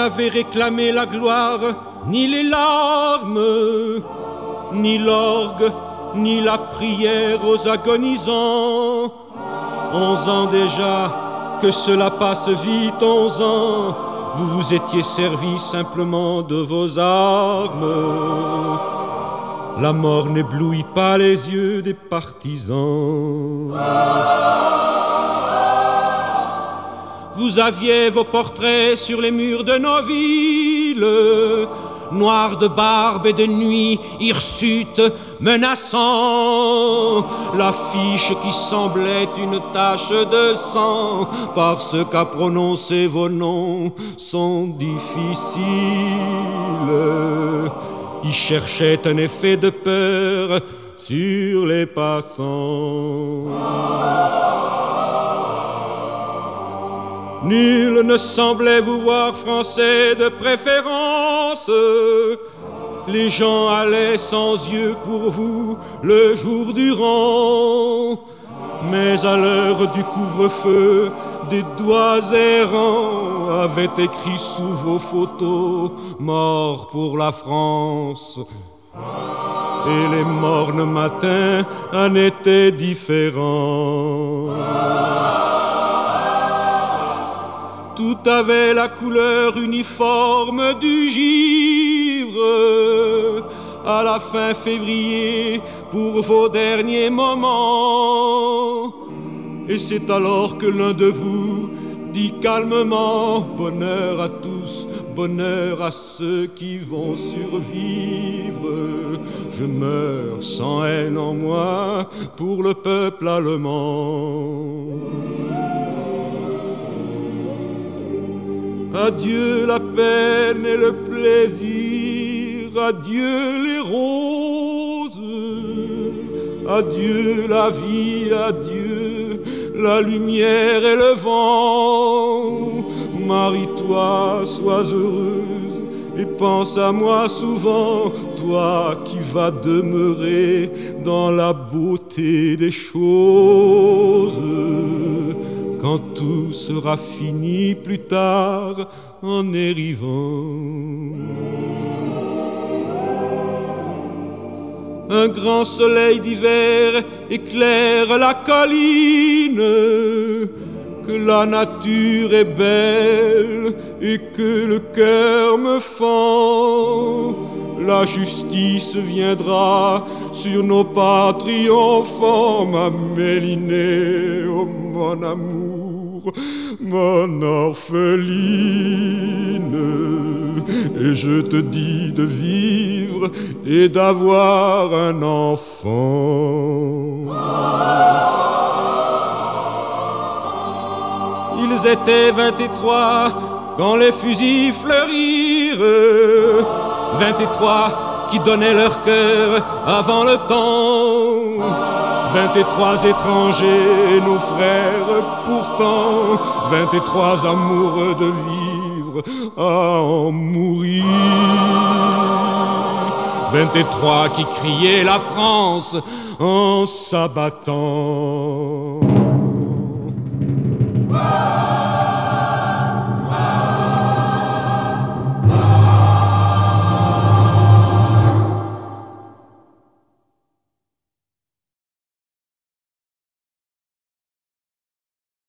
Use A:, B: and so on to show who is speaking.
A: n'avez réclamé la gloire, ni les larmes, ni l'orgue, ni la prière aux agonisants. 11 ans déjà, que cela passe vite, 11 ans, vous vous étiez servi simplement de vos armes. La mort n'éblouit pas les yeux des partisans. Vous aviez vos portraits sur les murs de nos villes, noirs de barbe et de nuit, hirsutes, menaçants. L'affiche qui semblait une tache de sang, parce qu'à prononcer vos noms sont difficiles. Ils cherchaient un effet de peur sur les passants. Nul ne semblait vous voir français de préférence. Les gens allaient sans yeux pour vous le jour durant. Mais à l'heure du couvre-feu, des doigts errants avaient écrit sous vos photos « Mort pour la France ». Et les mornes matins en étaient différents. Tout avait la couleur uniforme du givre. À la fin février, pour vos derniers moments. Et c'est alors que l'un de vous dit calmement « Bonheur à tous, bonheur à ceux qui vont survivre. Je meurs sans haine en moi pour le peuple allemand. » Adieu la peine et le plaisir, adieu les roses, adieu la vie, adieu la lumière et le vent. Marie-toi, sois heureuse et pense à moi souvent, toi qui vas demeurer dans la beauté des choses. Quand tout sera fini plus tard en érivant. Un grand soleil d'hiver éclaire la colline, que la nature est belle et que le cœur me fend. La justice viendra sur nos pas triomphants, ma Mélinée, oh mon amour, mon orpheline. Et je te dis de vivre et d'avoir un enfant. Ils étaient 23 quand les fusils fleurirent, 23 qui donnaient leur cœur avant le temps. 23 étrangers, nos frères pourtant, 23 amoureux de vivre à en mourir. 23 qui criaient la France en s'abattant.